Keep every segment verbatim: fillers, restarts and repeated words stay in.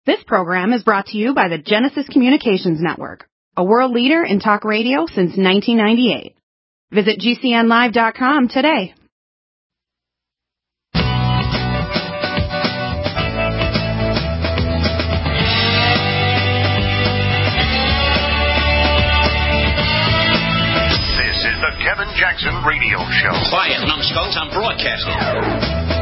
This program is brought to you by the Genesis Communications Network, a world leader in talk radio since nineteen ninety-eight. Visit G C N live dot com today. This is the Kevin Jackson Radio Show. Quiet, numbskulls, I'm broadcasting.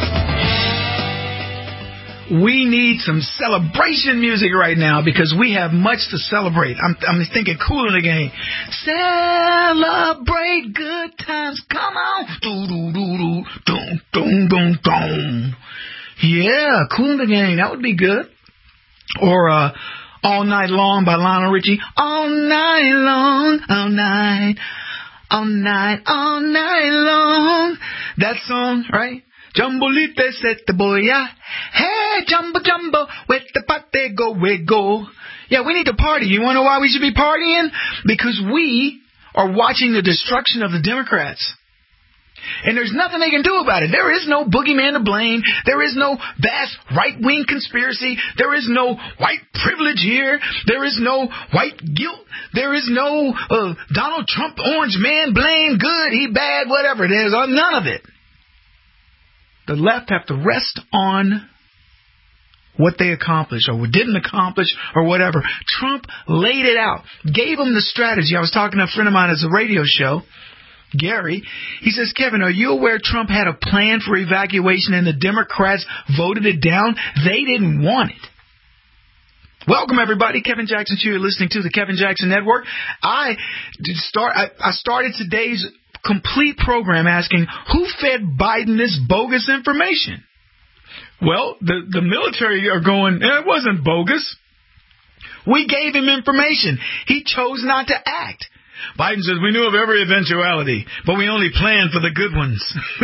We need some celebration music right now because we have much to celebrate. I'm, I'm thinking Kool and the Gang. Celebrate good times. Come on. Doo, doo, doo, doo. Dum, dum, dum, dum. Yeah, Kool and the Gang. That would be good. Or uh, All Night Long by Lionel Richie. All night long, all night, all night, all night long. That song, right? Jumbolite set the boy, yeah. Hey, jumbo, jumbo, where the party go, we go. Yeah, we need to party. You want to know why we should be partying? Because we are watching the destruction of the Democrats. And there's nothing they can do about it. There is no boogeyman to blame. There is no vast right-wing conspiracy. There is no white privilege here. There is no white guilt. There is no uh, Donald Trump, orange man, blame, good, he bad, whatever. There's none of it. The left have to rest on what they accomplished or didn't accomplish or whatever. Trump laid it out, gave them the strategy. I was talking to a friend of mine at a radio show, Gary. He says, Kevin, are you aware Trump had a plan for evacuation and the Democrats voted it down? They didn't want it. Welcome, everybody. Kevin Jackson here. You're listening to the Kevin Jackson Network. I did start. I, I started today's complete program asking who fed Biden this bogus information. Well, the, the military are going, eh, it wasn't bogus. We gave him information. He chose not to act. Biden says, we knew of every eventuality, but we only planned for the good ones.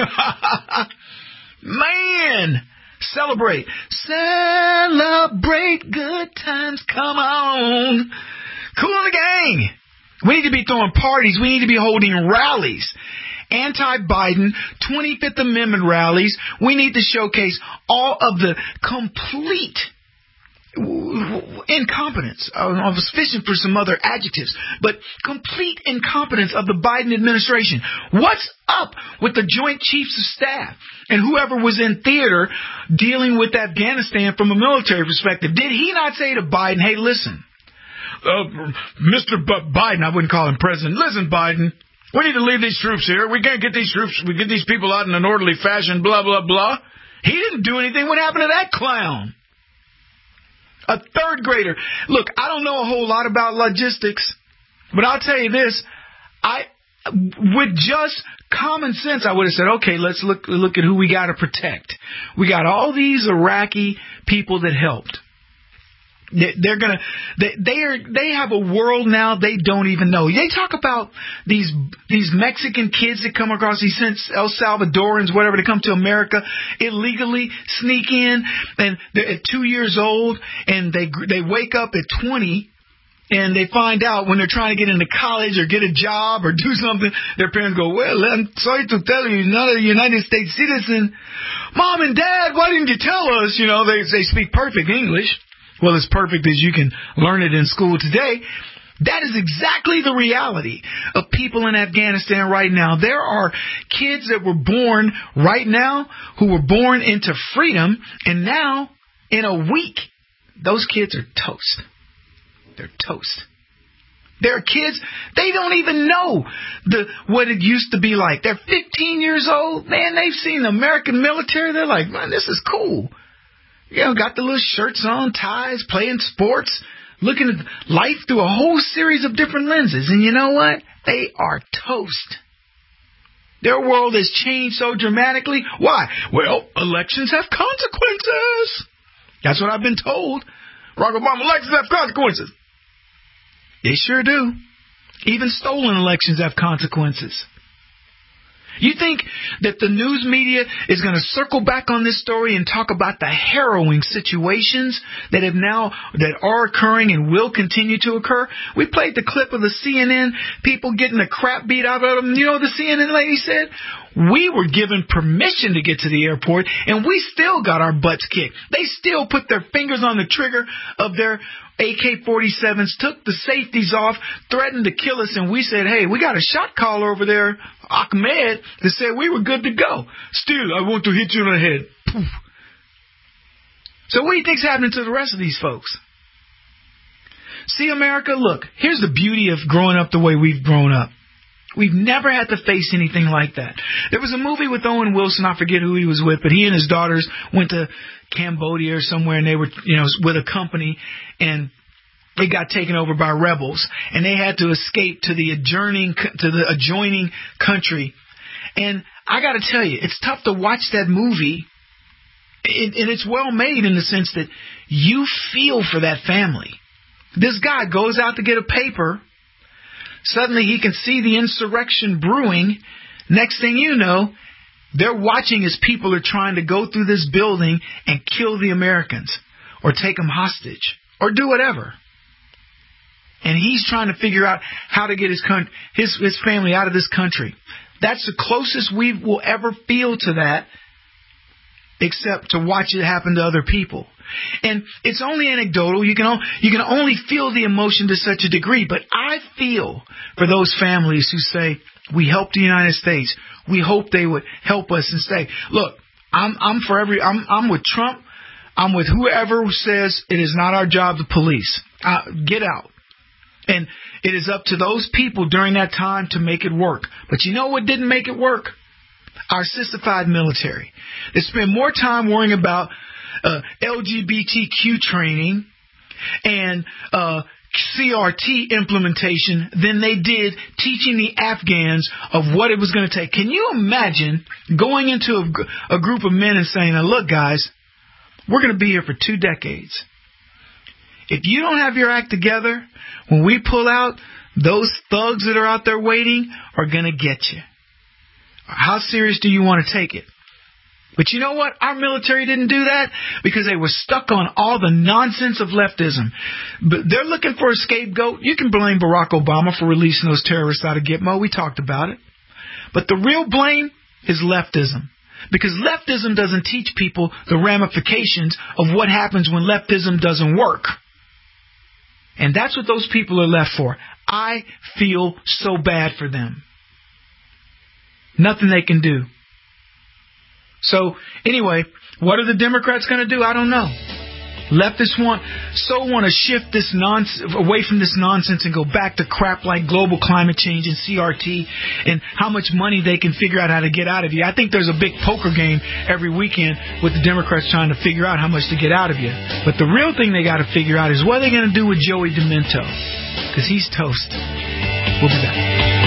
Man, celebrate. Celebrate good times. Come on. Kool and the Gang. We need to be throwing parties. We need to be holding rallies. Anti-Biden, twenty-fifth Amendment rallies. We need to showcase all of the complete incompetence. I was fishing for some other adjectives, but complete incompetence of the Biden administration. What's up with the Joint Chiefs of Staff and whoever was in theater dealing with Afghanistan from a military perspective? Did he not say to Biden, hey, listen, Uh, Mister B- Biden, I wouldn't call him president. Listen, Biden, we need to leave these troops here. We can't get these troops, we get these people out in an orderly fashion, blah, blah, blah. He didn't do anything. What happened to that clown? A third grader. Look, I don't know a whole lot about logistics, but I'll tell you this. I, with just common sense, I would have said, okay, let's look, look at who we got to protect. We got all these Iraqi people that helped. They're gonna, they, they are, they have a world now they don't even know. They talk about these, these Mexican kids that come across, these El Salvadorans, whatever, to come to America illegally, sneak in, and they're at two years old, and they, they wake up at twenty, and they find out when they're trying to get into college or get a job or do something, their parents go, well, I'm sorry to tell you, you're not a United States citizen. Mom and Dad, why didn't you tell us? You know, they, they speak perfect English. Well, as perfect as you can learn it in school today. That is exactly the reality of people in Afghanistan right now. There are kids that were born right now who were born into freedom, and now, in a week, those kids are toast. They're toast. There are kids, they don't even know the what it used to be like. They're fifteen years old. Man, they've seen the American military. They're like, man, this is cool. You know, got the little shirts on, ties, playing sports, looking at life through a whole series of different lenses. And you know what? They are toast. Their world has changed so dramatically. Why? Well, elections have consequences. That's what I've been told. Barack Obama, elections have consequences. They sure do. Even stolen elections have consequences. You think that the news media is going to circle back on this story and talk about the harrowing situations that have now, that are occurring and will continue to occur? We played the clip of the C N N people getting the crap beat out of them. You know what the C N N lady said? We were given permission to get to the airport, and we still got our butts kicked. They still put their fingers on the trigger of their A K forty-sevens, took the safeties off, threatened to kill us, and we said, hey, we got a shot caller over there, Ahmed, that said we were good to go. Still, I want to hit you on the head. Poof. So what do you think's happening to the rest of these folks? See, America, look, here's the beauty of growing up the way we've grown up. We've never had to face anything like that. There was a movie with Owen Wilson, I forget who he was with, but he and his daughters went to Cambodia or somewhere, and they were, you know, with a company, and they got taken over by rebels, and they had to escape to the adjoining to the adjoining country. And I got to tell you, it's tough to watch that movie, and it's well made in the sense that you feel for that family. This guy goes out to get a paper. Suddenly he can see the insurrection brewing. Next thing you know, they're watching as people are trying to go through this building and kill the Americans or take them hostage or do whatever. And he's trying to figure out how to get his con- his, his family out of this country. That's the closest we will ever feel to that, except to watch it happen to other people. And it's only anecdotal. You can, o- you can only feel the emotion to such a degree. But I feel for those families who say, we helped the United States. We hope they would help us and say, look, I'm, I'm for every, I'm, I'm with Trump. I'm with whoever says it is not our job to police. Uh, get out. And it is up to those people during that time to make it work. But you know what didn't make it work? Our sissified military. They spend more time worrying about uh, L G B T Q training and uh, C R T implementation than they did teaching the Afghans of what it was going to take. Can you imagine going into a, a group of men and saying, now, look, guys, we're going to be here for two decades. If you don't have your act together, when we pull out, those thugs that are out there waiting are going to get you. How serious do you want to take it? But you know what? Our military didn't do that because they were stuck on all the nonsense of leftism. But they're looking for a scapegoat. You can blame Barack Obama for releasing those terrorists out of Gitmo. We talked about it. But the real blame is leftism. Because leftism doesn't teach people the ramifications of what happens when leftism doesn't work. And that's what those people are left for. I feel so bad for them. Nothing they can do. So, anyway, what are the Democrats going to do? I don't know. Leftists want so want to shift this nonsense away from this nonsense and go back to crap like global climate change and C R T and how much money they can figure out how to get out of you. I think there's a big poker game every weekend with the Democrats trying to figure out how much to get out of you. But the real thing they got to figure out is what are they going to do with Joey Demento, because he's toast. We'll be back.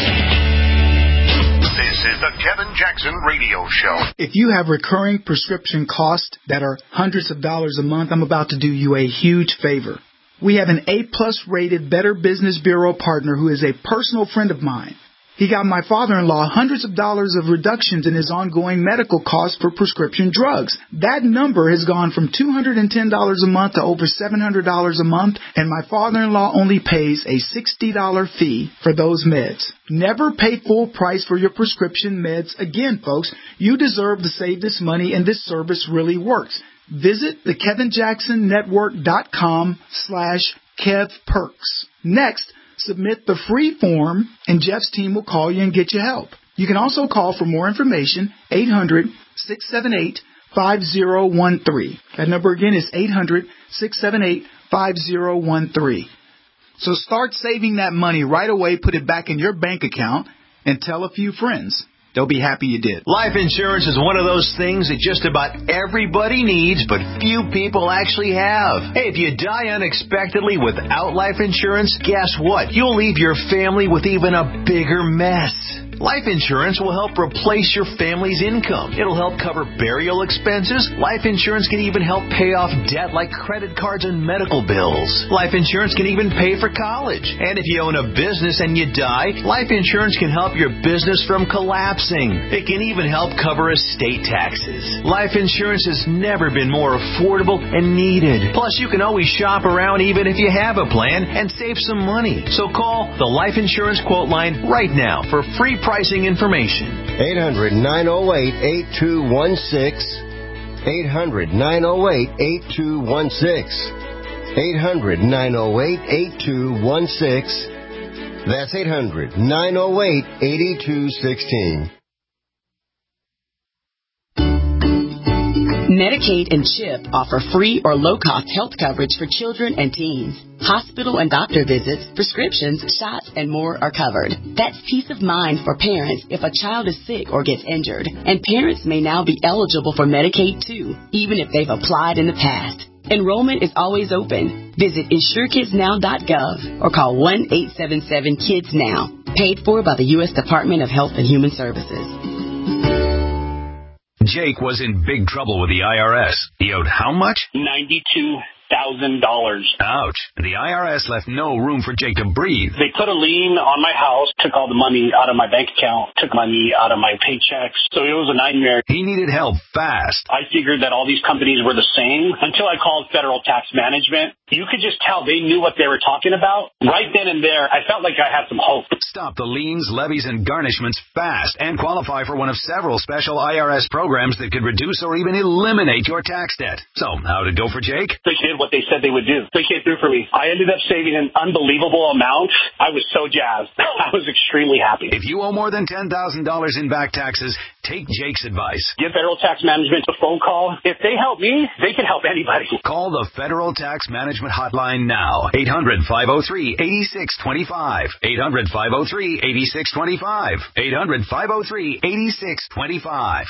This is the Kevin Jackson Radio Show. If you have recurring prescription costs that are hundreds of dollars a month, I'm about to do you a huge favor. We have an A-plus rated Better Business Bureau partner who is a personal friend of mine. He got my father-in-law hundreds of dollars of reductions in his ongoing medical costs for prescription drugs. That number has gone from two hundred ten dollars a month to over seven hundred dollars a month, and my father-in-law only pays a sixty dollars fee for those meds. Never pay full price for your prescription meds again, folks. You deserve to save this money, and this service really works. Visit the Kevin Jackson Network dot com slash Kev Perks. Next, submit the free form, and Jeff's team will call you and get you help. You can also call for more information, eight hundred, six seven eight, five zero one three. That number again is eight hundred, six seven eight, five zero one three. So start saving that money right away, put it back in your bank account, and tell a few friends. They'll be happy you did. Life insurance is one of those things that just about everybody needs, but few people actually have. Hey, if you die unexpectedly without life insurance, guess what? You'll leave your family with even a bigger mess. Life insurance will help replace your family's income. It'll help cover burial expenses. Life insurance can even help pay off debt like credit cards and medical bills. Life insurance can even pay for college. And if you own a business and you die, life insurance can help your business from collapsing. It can even help cover estate taxes. Life insurance has never been more affordable and needed. Plus, you can always shop around even if you have a plan and save some money. So call the Life Insurance Quote Line right now for free price pricing information. eight hundred, nine oh eight, eight two one six. eight hundred, nine oh eight, eight two one six. eight hundred, nine oh eight, eight two one six. That's eight hundred, nine oh eight, eight two one six. Medicaid and CHIP offer free or low-cost health coverage for children and teens. Hospital and doctor visits, prescriptions, shots, and more are covered. That's peace of mind for parents if a child is sick or gets injured. And parents may now be eligible for Medicaid, too, even if they've applied in the past. Enrollment is always open. Visit insure kids now dot gov or call one eight seven seven kids now. Paid for by the U S Department of Health and Human Services. Jake was in big trouble with the I R S. He owed how much? ninety-two thousand dollars. Ouch. The I R S left no room for Jake to breathe. They put a lien on my house, took all the money out of my bank account, took money out of my paychecks. So it was a nightmare. He needed help fast. I figured that all these companies were the same until I called Federal Tax Management. You could just tell they knew what they were talking about. Right then and there, I felt like I had some hope. Stop the liens, levies, and garnishments fast and qualify for one of several special I R S programs that could reduce or even eliminate your tax debt. So, how'd it go for Jake? They did what they said they would do. They came through for me. I ended up saving an unbelievable amount. I was so jazzed. I was extremely happy. If you owe more than ten thousand dollars in back taxes, take Jake's advice. Give Federal Tax Management a phone call. If they help me, they can help anybody. Call the Federal Tax Management Hotline now. eight hundred, five oh three, eight six two five. eight hundred, five oh three, eight six two five. eight hundred, five oh three, eight six two five.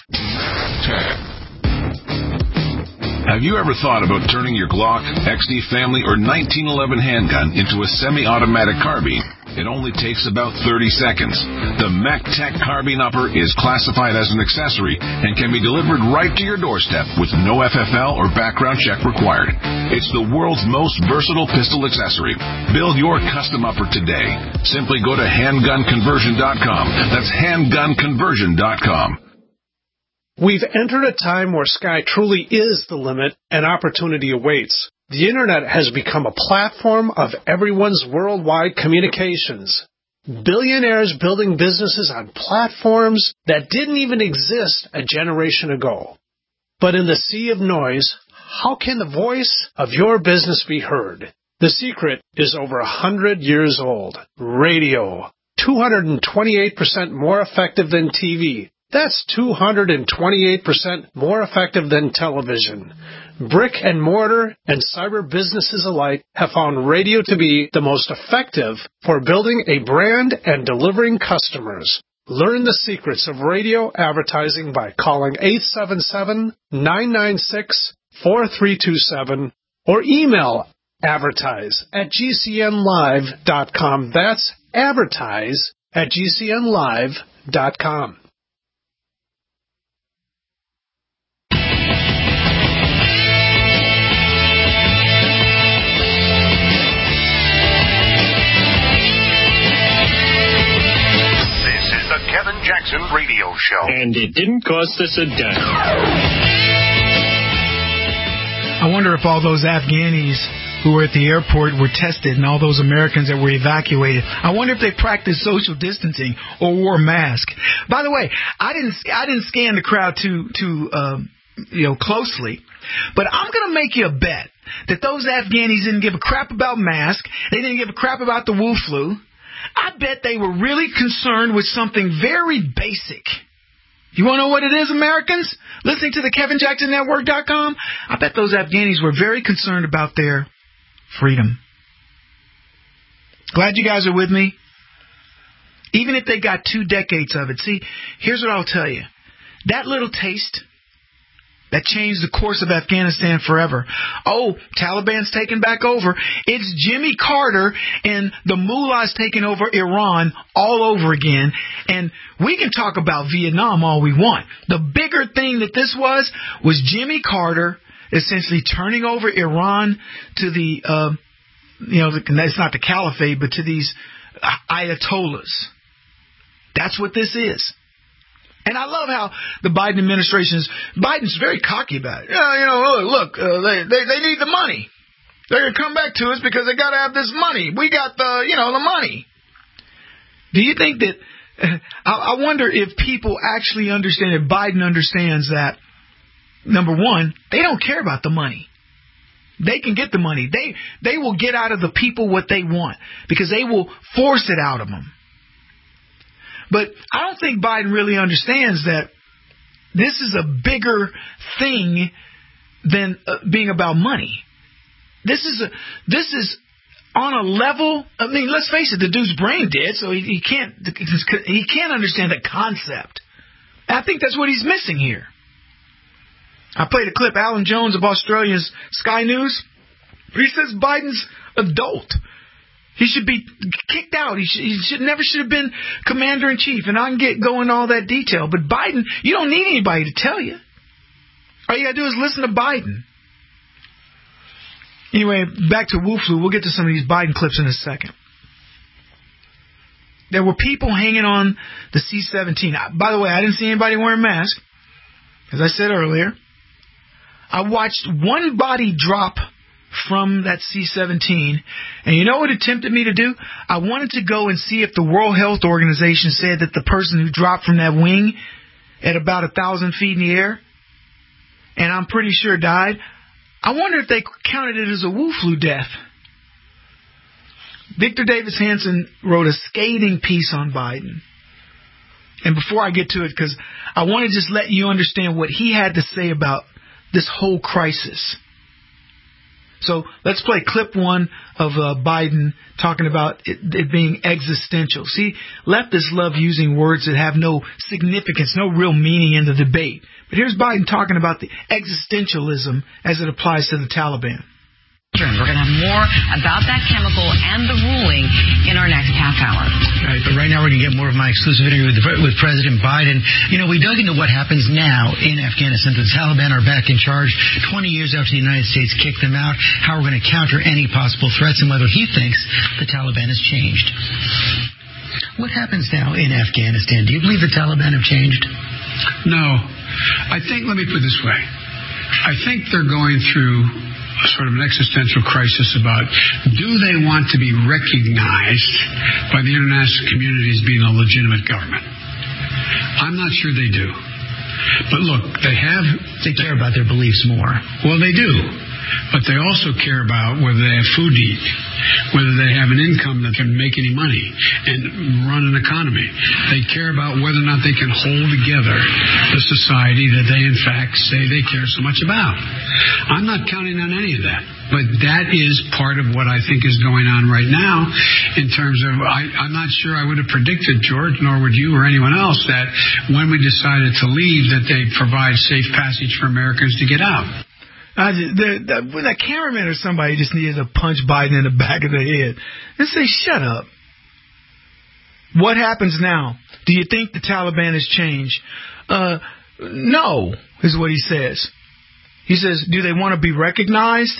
Have you ever thought about turning your Glock, X D Family, or nineteen eleven handgun into a semi-automatic carbine? It only takes about thirty seconds. The MacTech Carbine Upper is classified as an accessory and can be delivered right to your doorstep with no F F L or background check required. It's the world's most versatile pistol accessory. Build your custom upper today. Simply go to handgun conversion dot com. That's handgun conversion dot com. We've entered a time where sky truly is the limit and opportunity awaits. The Internet has become a platform of everyone's worldwide communications. Billionaires building businesses on platforms that didn't even exist a generation ago. But in the sea of noise, how can the voice of your business be heard? The secret is over a hundred years old. Radio. two hundred twenty-eight percent more effective than T V. That's two hundred twenty-eight percent more effective than television. Brick and mortar and cyber businesses alike have found radio to be the most effective for building a brand and delivering customers. Learn the secrets of radio advertising by calling eight seven seven, nine nine six, four three two seven or email advertise at g c n live dot com. That's advertise at g c n live dot com. The Kevin Jackson Radio Show. And it didn't cost us a dime. I wonder if all those Afghanis who were at the airport were tested and all those Americans that were evacuated, I wonder if they practiced social distancing or wore masks. By the way, I didn't I didn't scan the crowd too too um, you know closely, but I'm going to make you a bet that those Afghanis didn't give a crap about masks. They didn't give a crap about the Wu flu. I bet they were really concerned with something very basic. You want to know what it is, Americans? Listening to the Kevin Jackson Network dot com? I bet those Afghanis were very concerned about their freedom. Glad you guys are with me. Even if they got two decades of it. See, here's what I'll tell you. That little taste that changed the course of Afghanistan forever. Oh, Taliban's taken back over. It's Jimmy Carter and the mullahs taking over Iran all over again. And we can talk about Vietnam all we want. The bigger thing that this was, was Jimmy Carter essentially turning over Iran to the, uh, you know, the, it's not the caliphate, but to these ayatollahs. That's what this is. And I love how the Biden administration is, Biden's very cocky about it. Yeah, you know, look, look uh, they, they they need the money. They're going to come back to us because they got to have this money. We got the, you know, the money. Do you think that I, I wonder if people actually understand, if Biden understands that, number one, they don't care about the money. They can get the money. They they will get out of the people what they want because they will force it out of them. But I don't think Biden really understands that this is a bigger thing than uh, being about money. This is a this is on a level. I mean, let's face it, the dude's brain dead, so he, he can't he can't understand the concept. I think that's what he's missing here. I played a clip, Alan Jones of Australia's Sky News. He says Biden's adult. He should be kicked out. He should, he should never should have been commander-in-chief. And I can get going all that detail. But Biden, you don't need anybody to tell you. All you got to do is listen to Biden. Anyway, back to Wu Flu. We'll get to some of these Biden clips in a second. There were people hanging on the C seventeen. By the way, I didn't see anybody wearing masks. As I said earlier, I watched one body drop from that C seventeen, and you know what it tempted me to do? I wanted to go and see if the World Health Organization said that the person who dropped from that wing at about a thousand feet in the air, and I'm pretty sure died, I wonder if they counted it as a Wu Flu death. Victor Davis Hanson wrote a scathing piece on Biden. And before I get to it, because I want to just let you understand what he had to say about this whole crisis. So let's play clip one of uh, Biden talking about it, it being existential. See, leftists love using words that have no significance, no real meaning in the debate. But here's Biden talking about the existentialism as it applies to the Taliban. We're going to have more about that chemical and the ruling in our next half hour. Right, but right now we're going to get more of my exclusive interview with, with President Biden. You know, we dug into what happens now in Afghanistan. The Taliban are back in charge twenty years after the United States kicked them out, how we're going to counter any possible threats, and whether he thinks the Taliban has changed. What happens now in Afghanistan? Do you believe the Taliban have changed? No. I think, let me put it this way. I think they're going through sort of an existential crisis about, do they want to be recognized by the international community as being a legitimate government? I'm not sure they do. But look, they have... They care about their beliefs more. Well, they do. But they also care about whether they have food to eat, whether they have an income that can make any money and run an economy. They care about whether or not they can hold together the society that they, in fact, say they care so much about. I'm not counting on any of that. But that is part of what I think is going on right now in terms of, I, I'm not sure I would have predicted, George, nor would you or anyone else, that when we decided to leave, that they'd provide safe passage for Americans to get out. I just, the, the, when a cameraman or somebody just needed to punch Biden in the back of the head and say, shut up. What happens now? Do you think the Taliban has changed? Uh, no, is what he says. He says, do they want to be recognized?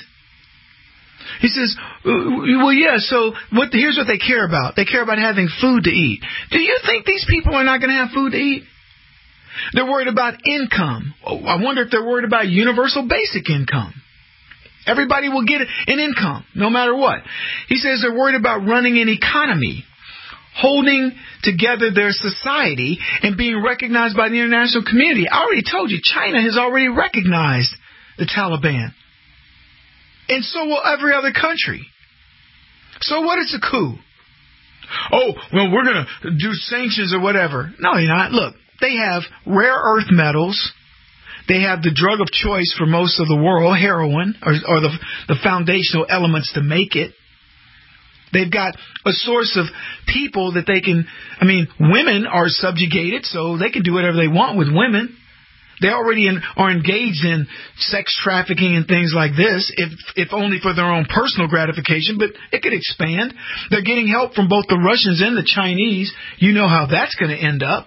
He says, well, yeah, so what? Here's what they care about. They care about having food to eat. Do you think these people are not going to have food to eat? They're worried about income. I wonder if they're worried about universal basic income. Everybody will get an income, no matter what. He says they're worried about running an economy, holding together their society, and being recognized by the international community. I already told you, China has already recognized the Taliban. And so will every other country. So what is a coup? Oh, well, we're going to do sanctions or whatever. No, you're not. Look. They have rare earth metals. They have the drug of choice for most of the world, heroin, or, or the, the foundational elements to make it. They've got a source of people that they can, I mean, women are subjugated, so they can do whatever they want with women. They already in, are engaged in sex trafficking and things like this, if if only for their own personal gratification, but it could expand. They're getting help from both the Russians and the Chinese. You know how that's going to end up.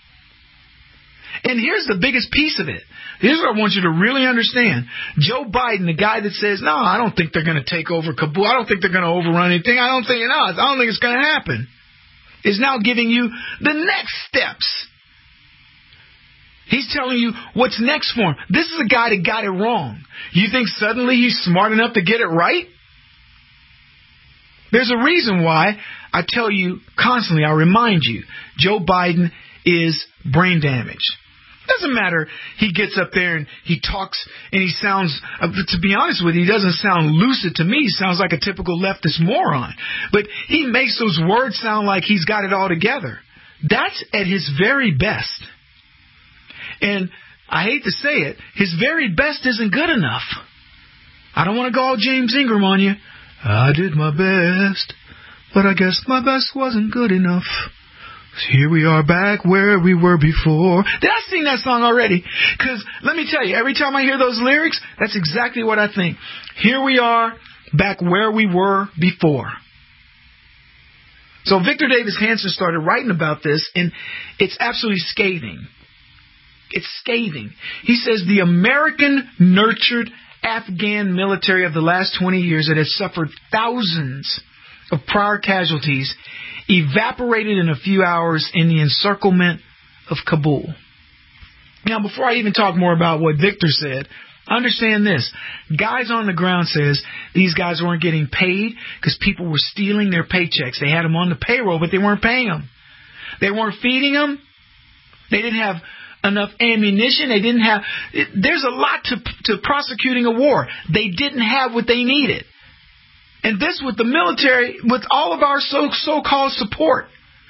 And here's the biggest piece of it. Here's what I want you to really understand. Joe Biden, the guy that says, no, I don't think they're going to take over Kabul. I don't think they're going to overrun anything. I don't think, no, I don't think it's going to happen. Is now giving you the next steps. He's telling you what's next for him. This is a guy that got it wrong. You think suddenly he's smart enough to get it right? There's a reason why I tell you constantly, I remind you, Joe Biden is brain damaged. Doesn't matter. He gets up there and he talks and he sounds, uh, to be honest with you, he doesn't sound lucid to me. He sounds like a typical leftist moron. But he makes those words sound like he's got it all together. That's at his very best. And I hate to say it, his very best isn't good enough. I don't want to go all James Ingram on you. I did my best, but I guess my best wasn't good enough. Here we are back where we were before. Did I sing that song already? Because let me tell you, every time I hear those lyrics, that's exactly what I think. Here we are back where we were before. So Victor Davis Hanson started writing about this, and it's absolutely scathing. It's scathing. He says the American-nurtured Afghan military of the last twenty years that has suffered thousands of prior casualties evaporated in a few hours in the encirclement of Kabul. Now, before I even talk more about what Victor said, understand this. Guys on the ground says these guys weren't getting paid because people were stealing their paychecks. They had them on the payroll, but they weren't paying them. They weren't feeding them. They didn't have enough ammunition. They didn't have... There's a lot to, to prosecuting a war. They didn't have what they needed. And this with the military, with all of our so, so-called support.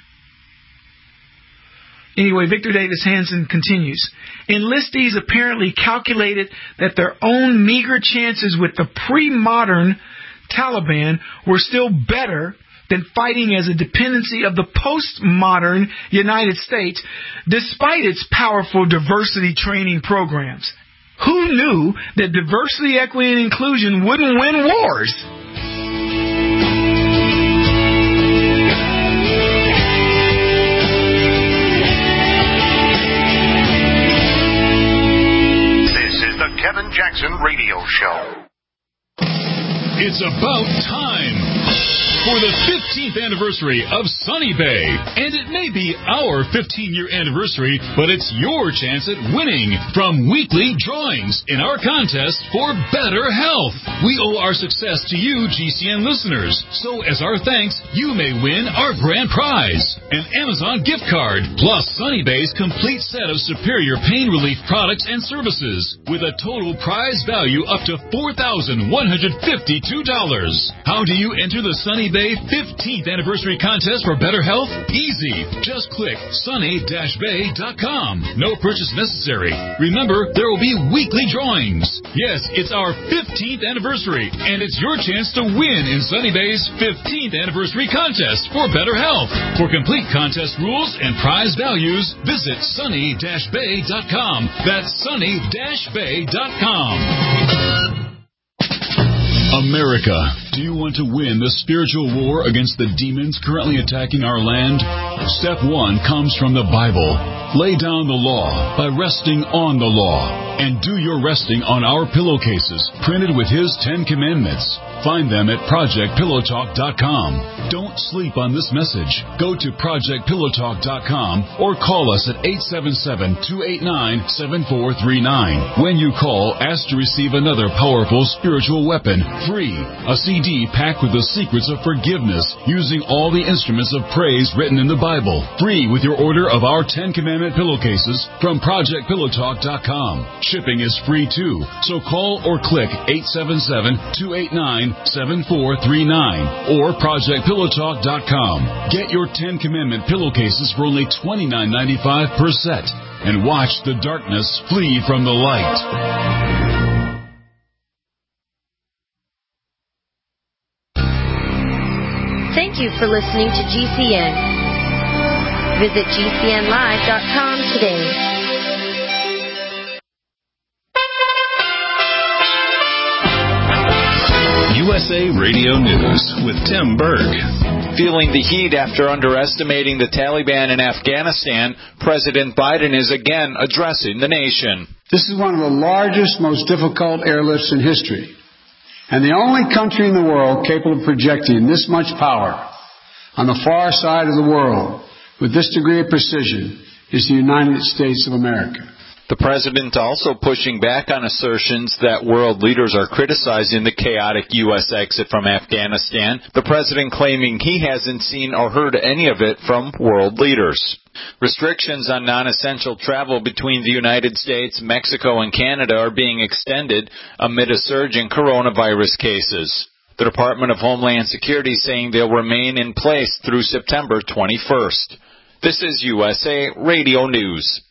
Anyway, Victor Davis Hanson continues. Enlistees apparently calculated that their own meager chances with the pre-modern Taliban were still better than fighting as a dependency of the post-modern United States, despite its powerful diversity training programs. Who knew that diversity, equity, and inclusion wouldn't win wars? Kevin Jackson Radio Show. It's about time for the fifteenth anniversary of Sunny Bay. And it may be our fifteen-year anniversary, but it's your chance at winning from weekly drawings in our contest for better health. We owe our success to you, G C N listeners. So as our thanks, you may win our grand prize, an Amazon gift card, plus Sunny Bay's complete set of superior pain relief products and services, with a total prize value up to four thousand one hundred fifty-two dollars. How do you enter the Sunny Bay fifteenth anniversary contest for better health? Easy. Just click sunny dash bay dot com. No purchase necessary. Remember, there will be weekly drawings. Yes, it's our fifteenth anniversary, and it's your chance to win in Sunny Bay's fifteenth anniversary contest for better health. For complete contest rules and prize values, visit sunny dash bay dot com. That's sunny dash bay dot com. America, do you want to win the spiritual war against the demons currently attacking our land? Step one comes from the Bible. Lay down the law by resting on the law, and do your resting on our pillowcases, printed with His Ten Commandments. Find them at project pillow talk dot com. Don't sleep on this message. Go to project pillow talk dot com or call us at eight seven seven, two eight nine, seven four three nine. When you call, ask to receive another powerful spiritual weapon, free, a C D packed with the secrets of forgiveness, using all the instruments of praise written in the Bible, free with your order of our Ten Commandment pillowcases from project pillow talk dot com. Shipping is free too, so call or click eight seven seven, two eight nine, seven four three nine or project pillow talk dot com. Get your Ten Commandment pillowcases for only twenty-nine ninety-five per set, and watch the darkness flee from the light. Thank you for listening to G C N. Visit G C N live dot com today. U S A Radio News with Tim Berg. Feeling the heat after underestimating the Taliban in Afghanistan, President Biden is again addressing the nation. This is one of the largest, most difficult airlifts in history, and the only country in the world capable of projecting this much power on the far side of the world with this degree of precision is the United States of America. The president also pushing back on assertions that world leaders are criticizing the chaotic U S exit from Afghanistan, the president claiming he hasn't seen or heard any of it from world leaders. Restrictions on non-essential travel between the United States, Mexico, and Canada are being extended amid a surge in coronavirus cases. The Department of Homeland Security saying they'll remain in place through September twenty-first. This is U S A Radio News.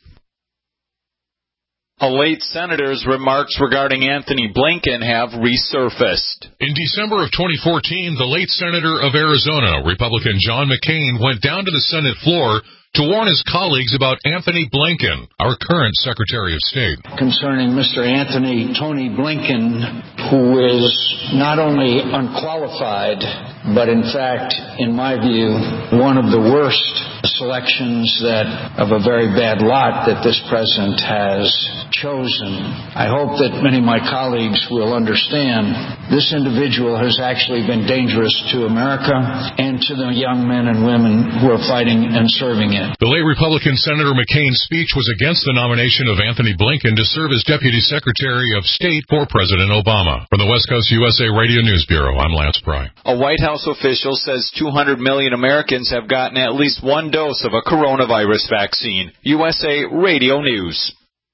A late senator's remarks regarding Anthony Blinken have resurfaced. In December of twenty fourteen, the late senator of Arizona, Republican John McCain, went down to the Senate floor to warn his colleagues about Anthony Blinken, our current Secretary of State. Concerning Mister Anthony Tony Blinken, who is not only unqualified, but in fact, in my view, one of the worst selections that of a very bad lot that this president has chosen. I hope that many of my colleagues will understand this individual has actually been dangerous to America and to the young men and women who are fighting and serving it. The late Republican Senator McCain's speech was against the nomination of Anthony Blinken to serve as Deputy Secretary of State for President Obama. From the West Coast U S A Radio News Bureau, I'm Lance Pry. A White House official says two hundred million Americans have gotten at least one dose of a coronavirus vaccine. U S A Radio News.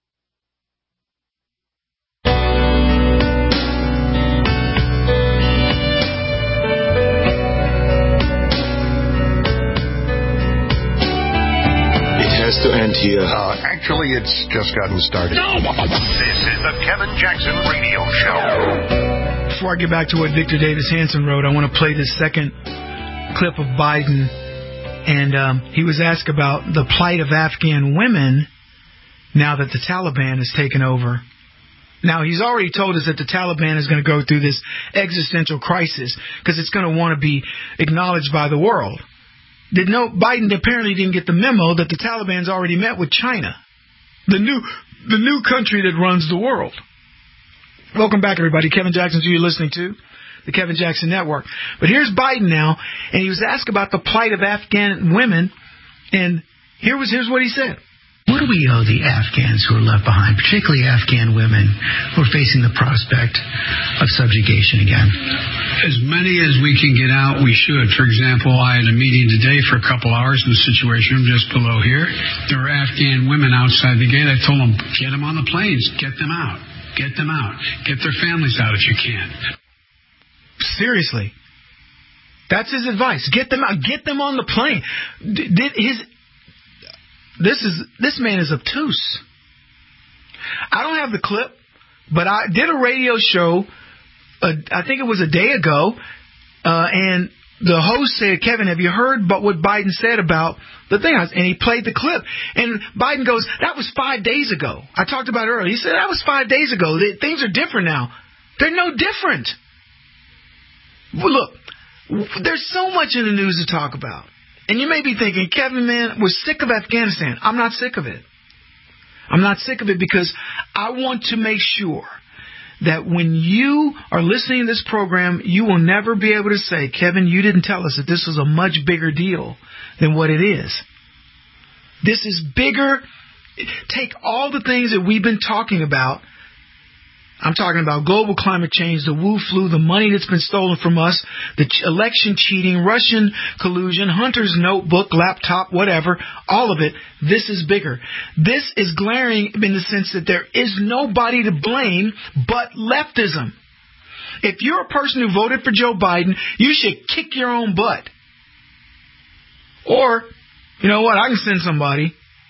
Has to end here. Uh, actually, it's just gotten started. No! This is the Kevin Jackson Radio Show. Before I get back to what Victor Davis Hanson wrote, I want to play this second clip of Biden. And um, he was asked about the plight of Afghan women now that the Taliban has taken over. Now, he's already told us that the Taliban is going to go through this existential crisis because it's going to want to be acknowledged by the world. Did no Biden apparently didn't get the memo that the Taliban's already met with China, the new the new country that runs the world. Welcome back, everybody. Kevin Jackson, who you're listening to, the Kevin Jackson Network. But here's Biden now, and he was asked about the plight of Afghan women, and here was here's what he said. What do we owe the Afghans who are left behind, particularly Afghan women who are facing the prospect of subjugation again? As many as we can get out, we should. For example, I had a meeting today for a couple hours in the Situation Room just below here. There were Afghan women outside the gate. I told them, get them on the planes. Get them out. Get them out. Get their families out if you can. Seriously. That's his advice. Get them out. Get them on the plane. Did his... This is this man is obtuse. I don't have the clip, but I did a radio show, uh, I think it was a day ago, uh, and the host said, Kevin, have you heard but what Biden said about the thing? And he played the clip. And Biden goes, that was five days ago. I talked about it earlier. He said, that was five days ago. Things are different now. They're no different. Well, look, there's so much in the news to talk about. And you may be thinking, Kevin, man, we're sick of Afghanistan. I'm not sick of it. I'm not sick of it because I want to make sure that when you are listening to this program, you will never be able to say, Kevin, you didn't tell us that this was a much bigger deal than what it is. This is bigger. Take all the things that we've been talking about. I'm talking about global climate change, the Wu flu, the money that's been stolen from us, the ch- election cheating, Russian collusion, Hunter's notebook, laptop, whatever, all of it. This is bigger. This is glaring in the sense that there is nobody to blame but leftism. If you're a person who voted for Joe Biden, you should kick your own butt. Or, you know what, I can send somebody.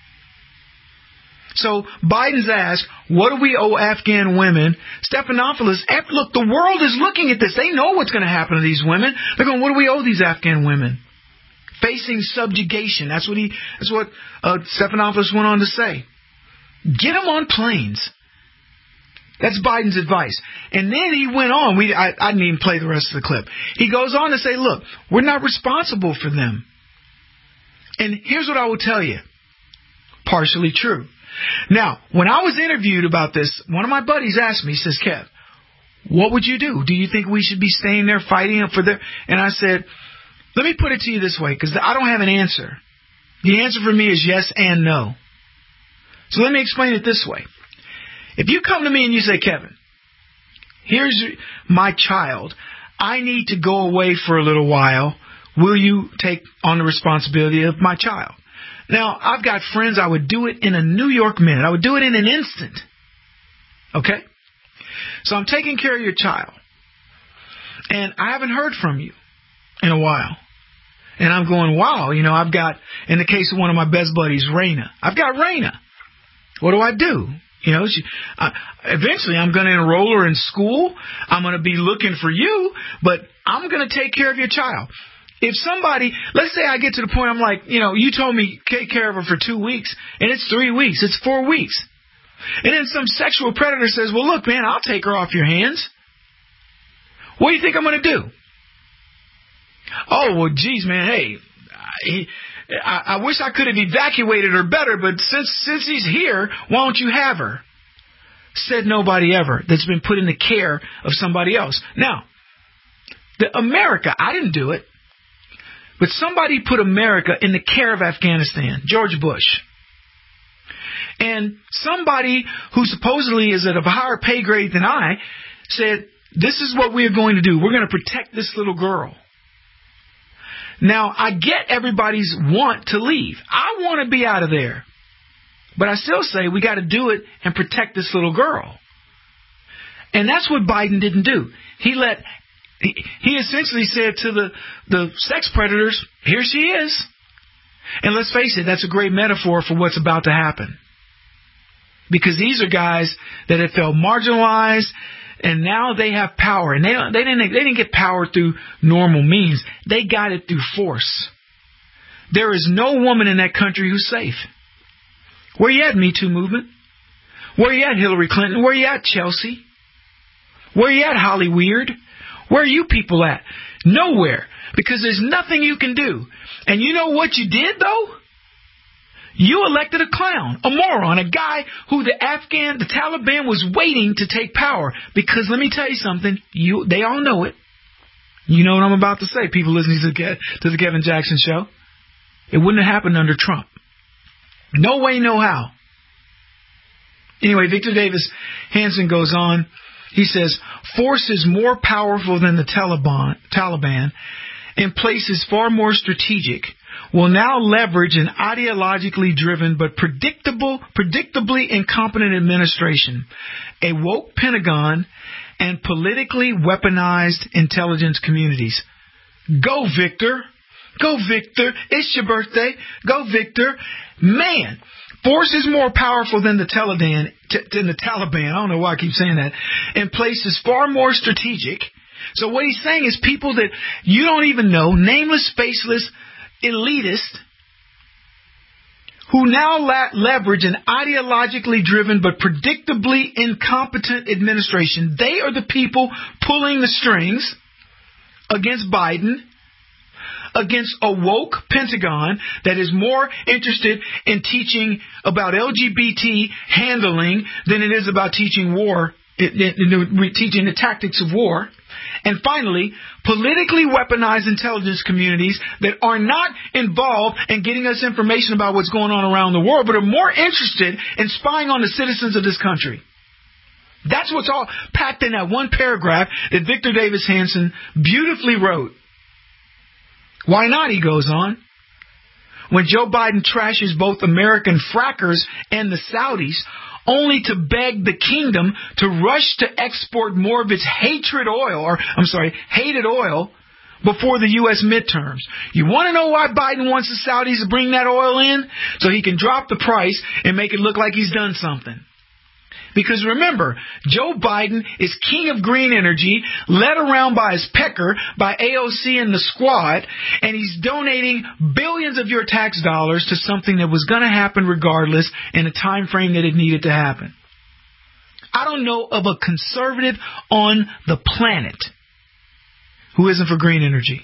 So Biden's asked, what do we owe Afghan women? Stephanopoulos, look, the world is looking at this. They know what's going to happen to these women. They're going, what do we owe these Afghan women? Facing subjugation. That's what he. That's what uh, Stephanopoulos went on to say. Get them on planes. That's Biden's advice. And then he went on. We I, I didn't even play the rest of the clip. He goes on to say, look, we're not responsible for them. And here's what I will tell you. Partially true. Now, when I was interviewed about this, one of my buddies asked me, he says, Kev, what would you do? Do you think we should be staying there fighting for their... And I said, let me put it to you this way, because I don't have an answer. The answer for me is yes and no. So let me explain it this way. If you come to me and you say, Kevin, here's my child. I need to go away for a little while. Will you take on the responsibility of my child? Now, I've got friends. I would do it in a New York minute. I would do it in an instant. Okay? So I'm taking care of your child. And I haven't heard from you in a while. And I'm going, wow, you know, I've got, in the case of one of my best buddies, Raina. I've got Raina. What do I do? You know, she, uh, eventually I'm going to enroll her in school. I'm going to be looking for you, but I'm going to take care of your child. If somebody, let's say I get to the point, I'm like, you know, you told me take care of her for two weeks, and it's three weeks, it's four weeks. And then some sexual predator says, well, look, man, I'll take her off your hands. What do you think I'm going to do? Oh, well, geez, man, hey, I, I wish I could have evacuated her better, but since since he's here, why don't you have her? Said nobody ever that's been put in the care of somebody else. Now, the America, I didn't do it, but somebody put America in the care of Afghanistan, George Bush. And somebody who supposedly is at a higher pay grade than I said, this is what we are going to do. We're going to protect this little girl. Now, I get everybody's want to leave. I want to be out of there. But I still say we got to do it and protect this little girl. And that's what Biden didn't do. He let, he, he essentially said to the, the sex predators, here she is. And let's face it, that's a great metaphor for what's about to happen. Because these are guys that have felt marginalized, and now they have power. And they they didn't they didn't get power through normal means. They got it through force. There is no woman in that country who's safe. Where you at, Me Too movement? Where you at, Hillary Clinton? Where you at, Chelsea? Where you at, Holly Weird? Where are you people at? Nowhere. Because there's nothing you can do. And you know what you did, though? You elected a clown, a moron, a guy who the Afghan, the Taliban was waiting to take power. Because let me tell you something, you they all know it. You know what I'm about to say, people listening to the, to the Kevin Jackson Show. It wouldn't have happened under Trump. No way, no how. Anyway, Victor Davis Hanson goes on. He says, force is more powerful than the Taliban, Taliban in places far more strategic, will now leverage an ideologically driven but predictable, predictably incompetent administration, a woke Pentagon, and politically weaponized intelligence communities. Go, Victor. Go, Victor. It's your birthday. Go, Victor. Man, force is more powerful than the Taliban, t- than the Taliban. I don't know why I keep saying that. In places far more strategic. So what he's saying is people that you don't even know, nameless, faceless, elitist, who now la- leverage an ideologically driven but predictably incompetent administration. They are the people pulling the strings against Biden, against a woke Pentagon that is more interested in teaching about L G B T handling than it is about teaching war, teaching the tactics of war. And finally, politically weaponized intelligence communities that are not involved in getting us information about what's going on around the world, but are more interested in spying on the citizens of this country. That's what's all packed in that one paragraph that Victor Davis Hanson beautifully wrote. Why not, he goes on. When Joe Biden trashes both American frackers and the Saudis, only to beg the kingdom to rush to export more of its hatred oil, or I'm sorry, hated oil, before the U S midterms. You want to know why Biden wants the Saudis to bring that oil in? So he can drop the price and make it look like he's done something. Because remember, Joe Biden is king of green energy, led around by his pecker, by A O C and the squad, and he's donating billions of your tax dollars to something that was going to happen regardless in a time frame that it needed to happen. I don't know of a conservative on the planet who isn't for green energy.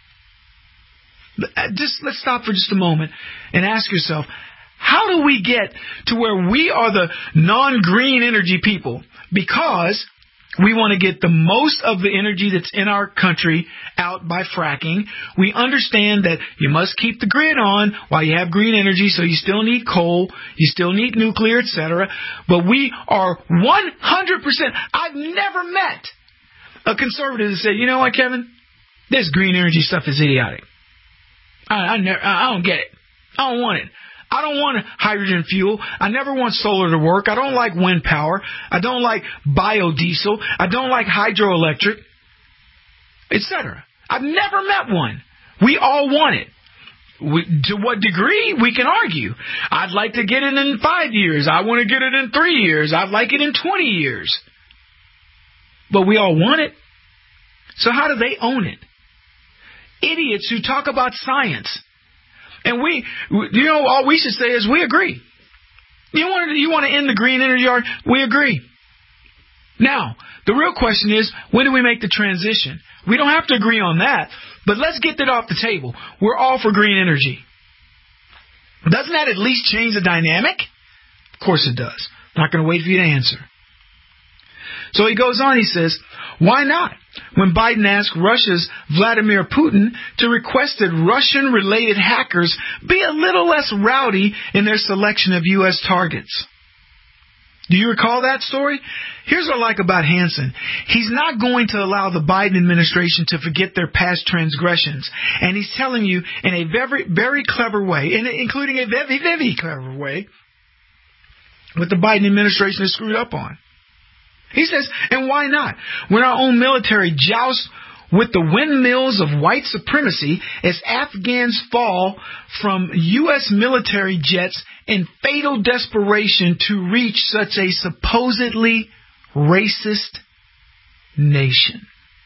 Just let's stop for just a moment and ask yourself, how do we get to where we are the non-green energy people? Because We want to get the most of the energy that's in our country out by fracking. We understand that you must keep the grid on while you have green energy, so you still need coal, you still need nuclear, et cetera. But we are one hundred percent. I've never met a conservative that said, you know what, Kevin? This green energy stuff is idiotic. I, I, never, I don't get it. I don't want it. I don't want hydrogen fuel. I never want solar to work. I don't like wind power. I don't like biodiesel. I don't like hydroelectric, et cetera. I've never met one. We all want it. We, to what degree, we can argue. I'd like to get it in five years. I want to get it in three years. I'd like it in twenty years. But we all want it. So how do they own it? Idiots who talk about science. And we, you know, all we should say is we agree. You want to, you want to end the green energy argument? We agree. Now, the real question is, when do we make the transition? We don't have to agree on that, but let's get that off the table. We're all for green energy. Doesn't that at least change the dynamic? Of course it does. I'm not going to wait for you to answer. So he goes on, he says, why not? When Biden asked Russia's Vladimir Putin to request that Russian-related hackers be a little less rowdy in their selection of U S targets. Do you recall that story? Here's what I like about Hansen. He's not going to allow the Biden administration to forget their past transgressions. And he's telling you in a very, very clever way, including a very, very clever way, what the Biden administration has screwed up on. He says, and why not? When our own military jousts with the windmills of white supremacy as Afghans fall from U S military jets in fatal desperation to reach such a supposedly racist nation.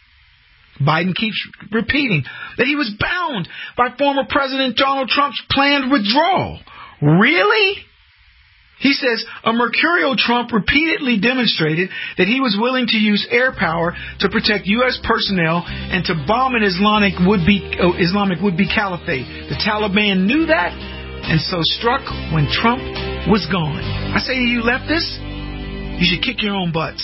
Biden keeps repeating that he was bound by former President Donald Trump's planned withdrawal. Really? He says a mercurial Trump repeatedly demonstrated that he was willing to use air power to protect U S personnel and to bomb an Islamic would-be uh, Islamic would-be caliphate. The Taliban knew that and so struck when Trump was gone. I say to you, leftists, you should kick your own butts.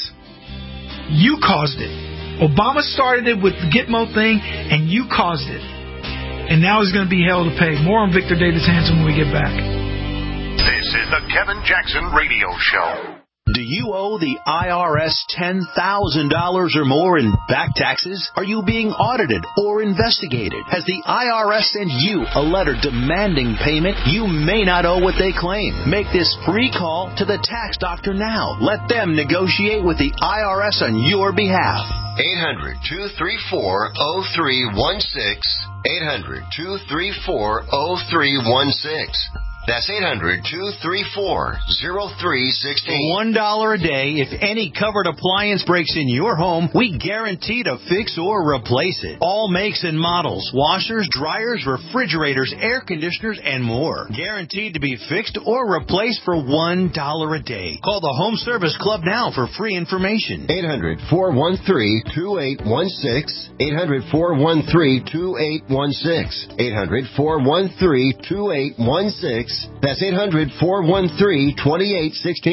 You caused it. Obama started it with the Gitmo thing, and you caused it. And now he's going to be held to pay. More on Victor Davis Hanson when we get back. This is the Kevin Jackson Radio Show. Do you owe the I R S ten thousand dollars or more in back taxes? Are you being audited or investigated? Has the I R S sent you a letter demanding payment you may not owe what they claim? Make this free call to the tax doctor now. Let them negotiate with the I R S on your behalf. eight hundred, two three four, oh three one six. eight hundred, two three four, oh three one six. That's eight hundred, two three four, oh three one six. one dollar a day. If any covered appliance breaks in your home, we guarantee to fix or replace it. All makes and models. Washers, dryers, refrigerators, air conditioners, and more. Guaranteed to be fixed or replaced for one dollar a day. Call the Home Service Club now for free information. eight hundred, four one three, two eight one six. eight hundred, four one three, two eight one six. eight hundred, four one three, two eight one six. That's eight hundred, four one three, two eight one six.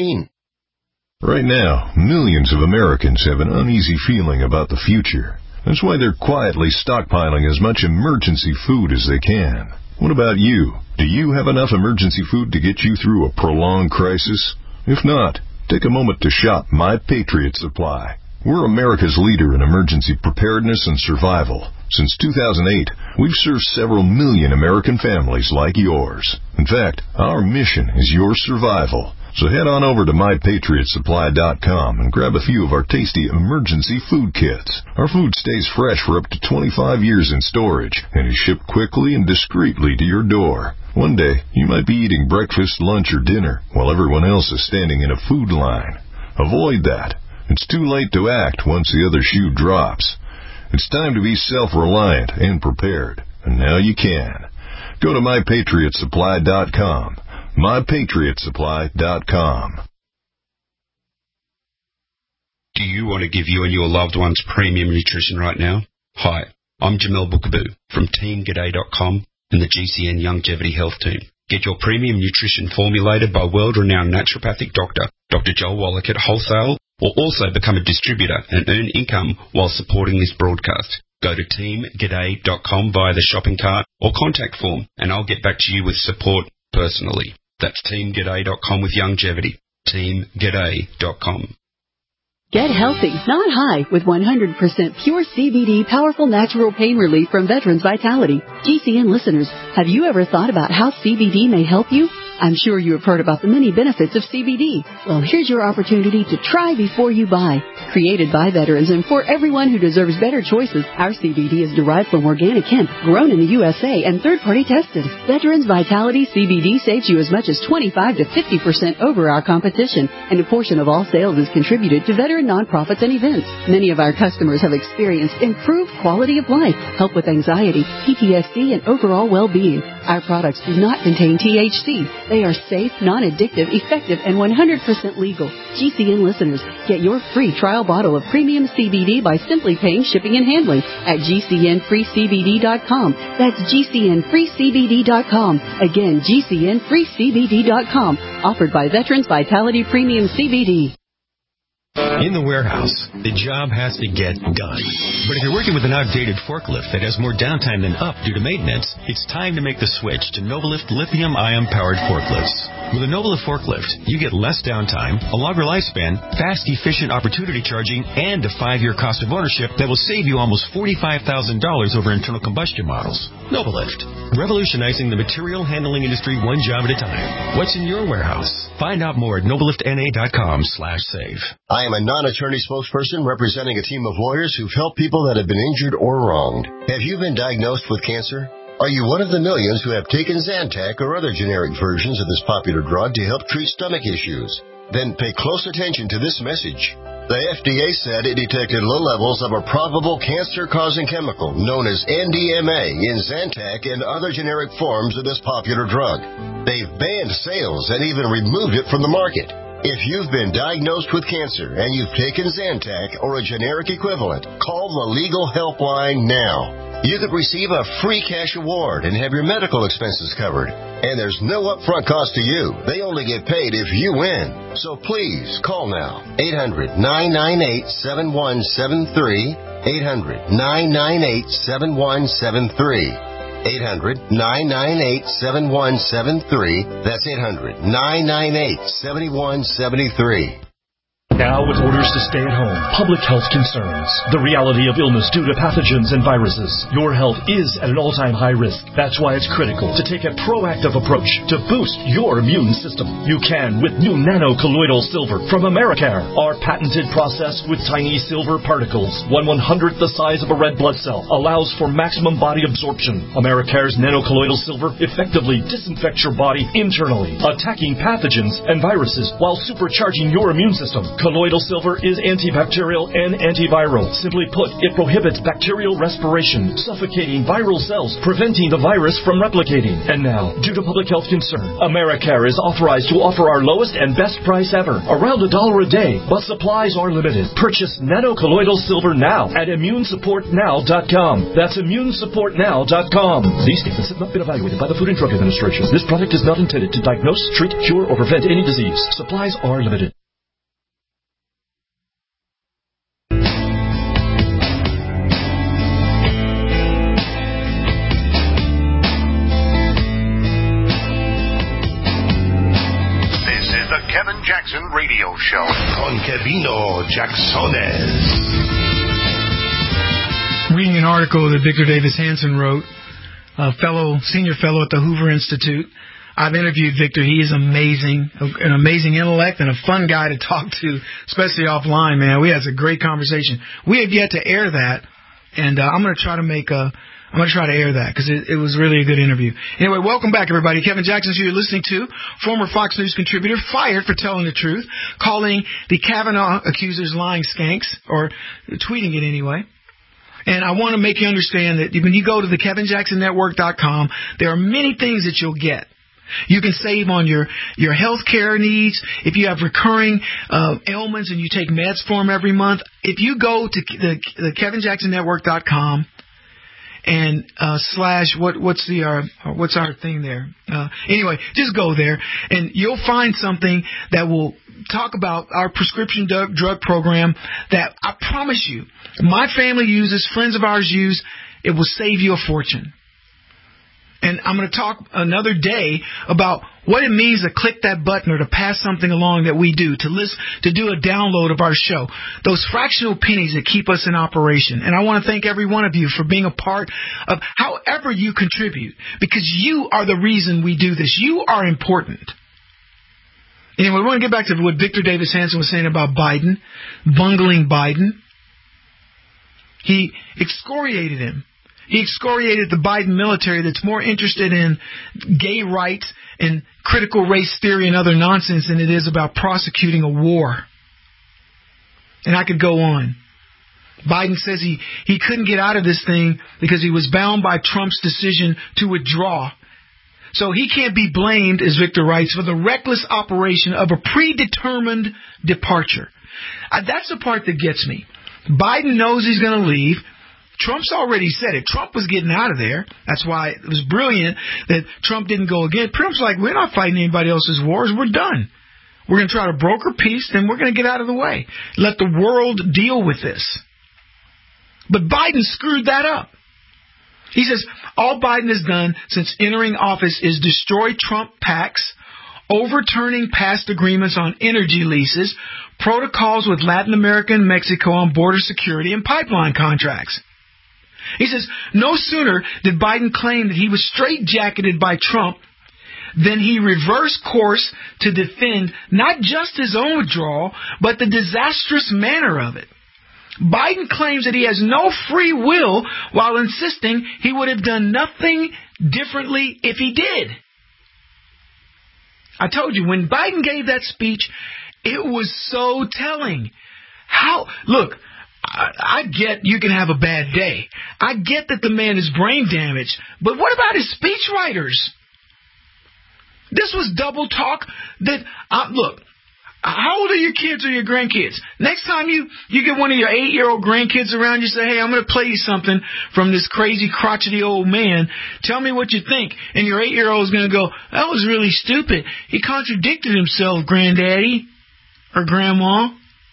Right now, millions of Americans have an uneasy feeling about the future. That's why they're quietly stockpiling as much emergency food as they can. What about you? Do you have enough emergency food to get you through a prolonged crisis? If not, take a moment to shop My Patriot Supply. We're America's leader in emergency preparedness and survival. Since two thousand eight, we've served several million American families like yours. In fact, our mission is your survival. So head on over to my patriot supply dot com and grab a few of our tasty emergency food kits. Our food stays fresh for up to twenty-five years in storage and is shipped quickly and discreetly to your door. One day, you might be eating breakfast, lunch, or dinner while everyone else is standing in a food line. Avoid that. It's too late to act once the other shoe drops. It's time to be self-reliant and prepared, and now you can. Go to my patriot supply dot com. my patriot supply dot com. Do you want to give you and your loved ones premium nutrition right now? Hi, I'm Jamel Bookaboo from team g'day dot com and the G C N Longevity Health Team. Get your premium nutrition formulated by world-renowned naturopathic doctor, Doctor Joel Wallach at wholesale or also become a distributor and earn income while supporting this broadcast. Go to team g'day dot com via the shopping cart or contact form, and I'll get back to you with support personally. That's team g'day dot com with Longevity. team g'day dot com. Get healthy, not high, with one hundred percent pure C B D powerful natural pain relief from Veterans Vitality. G C N listeners, have you ever thought about how C B D may help you? I'm sure you have heard about the many benefits of C B D. Well, here's your opportunity to try before you buy. Created by veterans and for everyone who deserves better choices, our C B D is derived from organic hemp, grown in the U S A, and third-party tested. Veterans Vitality C B D saves you as much as twenty-five to fifty percent over our competition, and a portion of all sales is contributed to veteran nonprofits and events. Many of our customers have experienced improved quality of life, help with anxiety, P T S D, and overall well-being. Our products do not contain T H C. They are safe, non-addictive, effective, and one hundred percent legal. G C N listeners, get your free trial bottle of premium C B D by simply paying shipping and handling at G C N free C B D dot com. That's G C N free C B D dot com. Again, G C N free C B D dot com. Offered by Veterans Vitality Premium C B D. In the warehouse, the job has to get done. But if you're working with an outdated forklift that has more downtime than up due to maintenance, it's time to make the switch to Novalift lithium-ion powered forklifts. With a Novalift forklift, you get less downtime, a longer lifespan, fast, efficient opportunity charging, and a five-year cost of ownership that will save you almost forty-five thousand dollars over internal combustion models. Novalift, revolutionizing the material handling industry one job at a time. What's in your warehouse? Find out more at novalift n a dot com slash save. I am a non-attorney spokesperson representing a team of lawyers who've helped people that have been injured or wronged. Have you been diagnosed with cancer? Are you one of the millions who have taken Zantac or other generic versions of this popular drug to help treat stomach issues? Then pay close attention to this message. The F D A said it detected low levels of a probable cancer-causing chemical known as N D M A in Zantac and other generic forms of this popular drug. They've banned sales and even removed it from the market. If you've been diagnosed with cancer and you've taken Zantac or a generic equivalent, call the legal helpline now. You could receive a free cash award and have your medical expenses covered. And there's no upfront cost to you. They only get paid if you win. So please, call now. eight hundred, nine nine eight, seven one seven three. eight hundred, nine nine eight, seven one seven three. eight hundred, nine nine eight, seven one seven three. That's eight hundred, nine nine eight, seven one seven three. Now with orders to stay at home, public health concerns, the reality of illness due to pathogens and viruses, your health is at an all-time high risk. That's why it's critical to take a proactive approach to boost your immune system. You can with new nano-colloidal silver from Americare, our patented process with tiny silver particles, one one-hundredth the size of a red blood cell, allows for maximum body absorption. Americare's nano-colloidal silver effectively disinfects your body internally, attacking pathogens and viruses while supercharging your immune system. Colloidal silver is antibacterial and antiviral. Simply put, it prohibits bacterial respiration, suffocating viral cells, preventing the virus from replicating. And now, due to public health concern, Americare is authorized to offer our lowest and best price ever, around a dollar a day, but supplies are limited. Purchase nano-colloidal silver now at immune support now dot com. That's immune support now dot com. These statements have not been evaluated by the Food and Drug Administration. This product is not intended to diagnose, treat, cure, or prevent any disease. Supplies are limited. Kevin Jackson Radio Show. Con Kevino Jacksones. Reading an article that Victor Davis Hanson wrote, a fellow, senior fellow at the Hoover Institute. I've interviewed Victor. He is amazing, an amazing intellect and a fun guy to talk to, especially offline, man. We had a great conversation. We have yet to air that, and uh, I'm going to try to make a I'm going to try to air that because it, it was really a good interview. Anyway, welcome back, everybody. Kevin Jackson, who you're listening to, former Fox News contributor, fired for telling the truth, calling the Kavanaugh accusers lying skanks, or tweeting it anyway. And I want to make you understand that when you go to the kevin jackson network dot com, there are many things that you'll get. You can save on your, your health care needs. If you have recurring uh, ailments and you take meds for them every month, if you go to the, the kevin jackson network dot com, and uh, slash what what's the uh, what's our thing there? Uh, anyway, just go there and you'll find something that will talk about our prescription drug, drug program that I promise you, my family uses, friends of ours use. It will save you a fortune. And I'm going to talk another day about what it means to click that button or to pass something along that we do, to list, to do a download of our show. Those fractional pennies that keep us in operation. And I want to thank every one of you for being a part of however you contribute, because you are the reason we do this. You are important. Anyway, we want to get back to what Victor Davis Hanson was saying about Biden, bungling Biden. He excoriated him. He excoriated the Biden military that's more interested in gay rights and critical race theory and other nonsense than it is about prosecuting a war. And I could go on. Biden says he, he couldn't get out of this thing because he was bound by Trump's decision to withdraw. So he can't be blamed, as Victor writes, for the reckless operation of a predetermined departure. Uh, that's the part that gets me. Biden knows he's going to leave. Trump's already said it. Trump was getting out of there. That's why it was brilliant that Trump didn't go again. Trump's like, we're not fighting anybody else's wars. We're done. We're going to try to broker peace, then we're going to get out of the way. Let the world deal with this. But Biden screwed that up. He says, all Biden has done since entering office is destroy Trump PACs, overturning past agreements on energy leases, protocols with Latin America and Mexico on border security and pipeline contracts. He says, no sooner did Biden claim that he was straitjacketed by Trump than he reversed course to defend not just his own withdrawal, but the disastrous manner of it. Biden claims that he has no free will while insisting he would have done nothing differently if he did. I told you, when Biden gave that speech, it was so telling. How, look, I, I get you can have a bad day. I get that the man is brain damaged. But what about his speechwriters? This was double talk that, uh, look, how old are your kids or your grandkids? Next time you, you get one of your eight-year-old grandkids around, you say, hey, I'm going to play you something from this crazy, crotchety old man. Tell me what you think. And your eight-year-old is going to go, that was really stupid. He contradicted himself, Granddaddy or Grandma.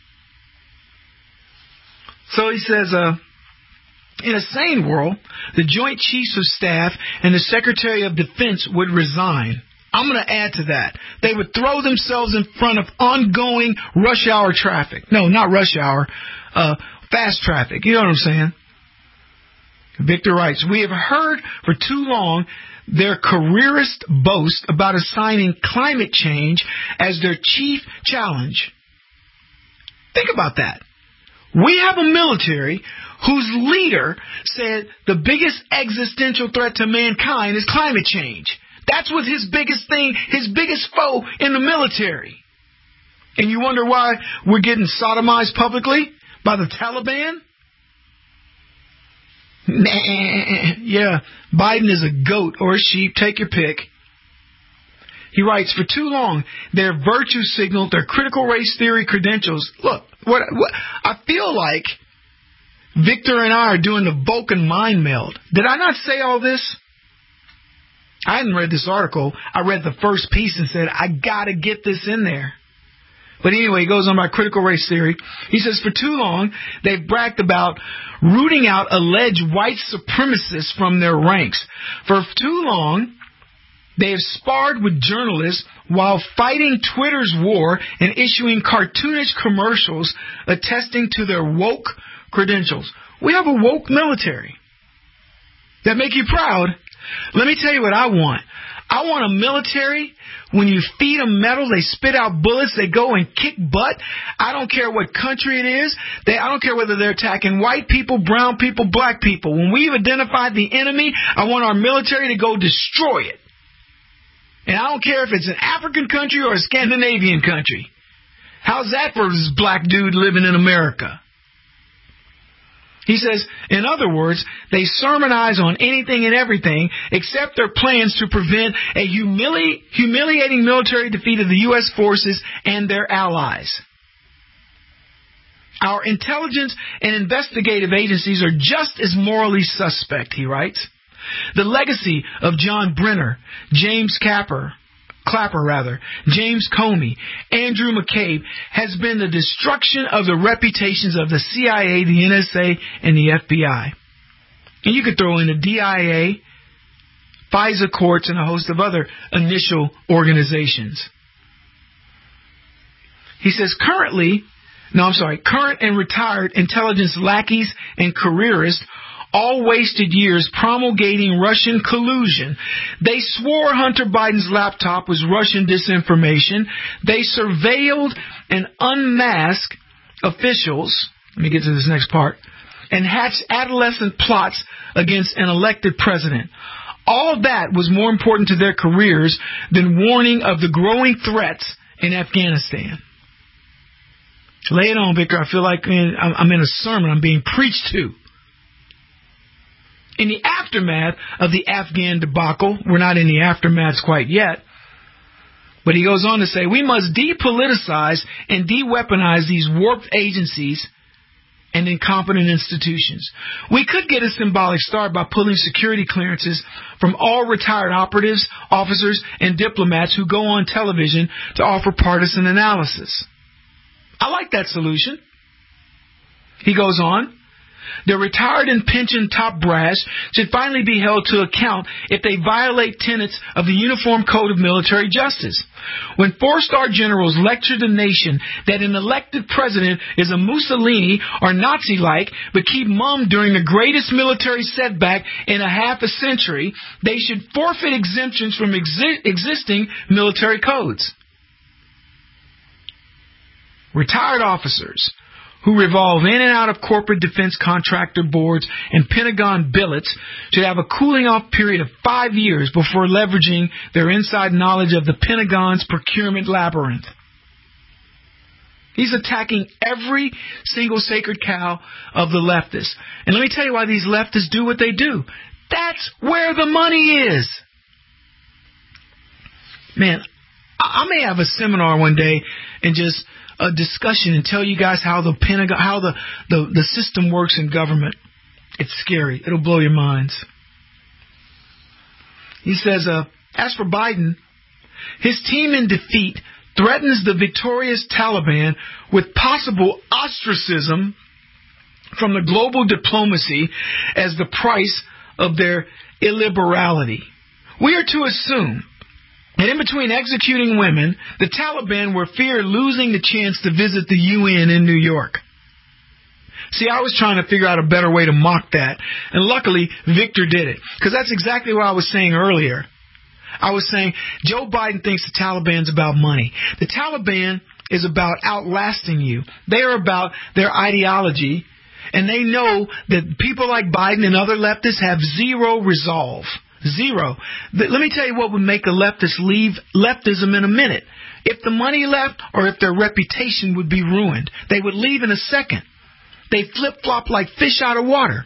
So he says, uh, in a sane world, the Joint Chiefs of Staff and the Secretary of Defense would resign. I'm going to add to that. They would throw themselves in front of ongoing rush hour traffic. No, not rush hour, uh, fast traffic. You know what I'm saying? Victor writes, we have heard for too long their careerist boast about assigning climate change as their chief challenge. Think about that. We have a military whose leader said the biggest existential threat to mankind is climate change. That's what his biggest thing, his biggest foe in the military. And you wonder why we're getting sodomized publicly by the Taliban? Nah, yeah, Biden is a goat or a sheep, take your pick. He writes, for too long, their virtue signaled their critical race theory credentials. Look, what, what I feel like Victor and I are doing the Vulcan mind meld. Did I not say all this? I hadn't read this article. I read the first piece and said, I got to get this in there. But anyway, he goes on by critical race theory. He says, for too long, they've bragged about rooting out alleged white supremacists from their ranks. For too long, they have sparred with journalists while fighting Twitter's war and issuing cartoonish commercials attesting to their woke credentials. We have a woke military. That make you proud? Let me tell you what I want. I want a military, when you feed them metal, they spit out bullets, they go and kick butt. I don't care what country it is. They, I don't care whether they're attacking white people, brown people, black people. When we've identified the enemy, I want our military to go destroy it. And I don't care if it's an African country or a Scandinavian country. How's that for this black dude living in America? He says, in other words, they sermonize on anything and everything except their plans to prevent a humili- humiliating military defeat of the U S forces and their allies. Our intelligence and investigative agencies are just as morally suspect, he writes. The legacy of John Brenner, James Clapper, Clapper rather, James Comey, Andrew McCabe has been the destruction of the reputations of the C I A, the N S A, and the F B I. And you could throw in the D I A, FISA courts, and a host of other initial organizations. He says currently, no, I'm sorry, current and retired intelligence lackeys and careerists all wasted years promulgating Russian collusion. They swore Hunter Biden's laptop was Russian disinformation. They surveilled and unmasked officials, let me get to this next part, and hatched adolescent plots against an elected president. All that was more important to their careers than warning of the growing threats in Afghanistan. Lay it on, Victor. I feel like I'm in a sermon. I'm being preached to. In the aftermath of the Afghan debacle, we're not in the aftermaths quite yet, but he goes on to say, we must depoliticize and de-weaponize these warped agencies and incompetent institutions. We could get a symbolic start by pulling security clearances from all retired operatives, officers, and diplomats who go on television to offer partisan analysis. I like that solution. He goes on, the retired and pensioned top brass should finally be held to account if they violate tenets of the Uniform Code of Military Justice. When four-star generals lecture the nation that an elected president is a Mussolini or Nazi-like, but keep mum during the greatest military setback in a half a century, they should forfeit exemptions from exi- existing military codes. Retired officers who revolve in and out of corporate defense contractor boards and Pentagon billets should have a cooling-off period of five years before leveraging their inside knowledge of the Pentagon's procurement labyrinth. He's attacking every single sacred cow of the leftists. And let me tell you why these leftists do what they do. That's where the money is. Man, I may have a seminar one day and just a discussion and tell you guys how the Pentagon, how the, the, the system works in government. It's scary. It'll blow your minds. He says, uh, as for Biden, his team in defeat threatens the victorious Taliban with possible ostracism from the global diplomacy as the price of their illiberality. We are to assume and in between executing women, the Taliban were feared losing the chance to visit the U N in New York. See, I was trying to figure out a better way to mock that, and luckily Victor did it, because that's exactly what I was saying earlier. I was saying Joe Biden thinks the Taliban's about money. The Taliban is about outlasting you. They are about their ideology, and they know that people like Biden and other leftists have zero resolve. Zero. Let me tell you what would make a leftist leave leftism in a minute. If the money left or if their reputation would be ruined, they would leave in a second. They flip-flop like fish out of water.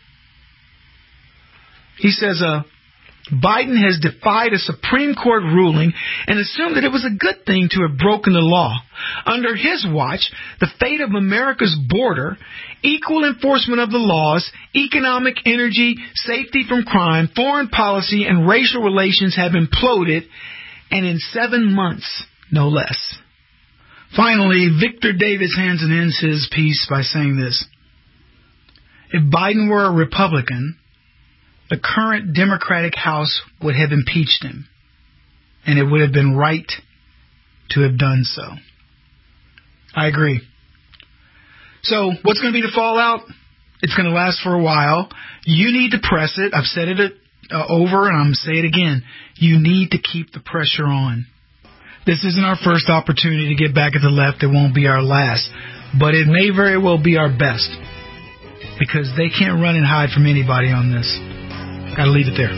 He says, uh, Biden has defied a Supreme Court ruling and assumed that it was a good thing to have broken the law. Under his watch, the fate of America's border, equal enforcement of the laws, economic, energy, safety from crime, foreign policy, and racial relations have imploded, and in seven months, no less. Finally, Victor Davis Hanson ends his piece by saying this. If Biden were a Republican, the current Democratic House would have impeached him, and it would have been right to have done so. I agree. So, what's going to be the fallout? It's going to last for a while. You need to press it. I've said it uh, over, and I'm going to say it again. You need to keep the pressure on. This isn't our first opportunity to get back at the left. It won't be our last. But it may very well be our best, because they can't run and hide from anybody on this. Gotta leave it there.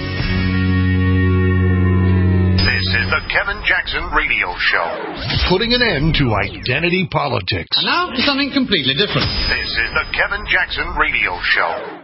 This is the Kevin Jackson Radio Show. Putting an end to identity politics. And now for something completely different. This is the Kevin Jackson Radio Show.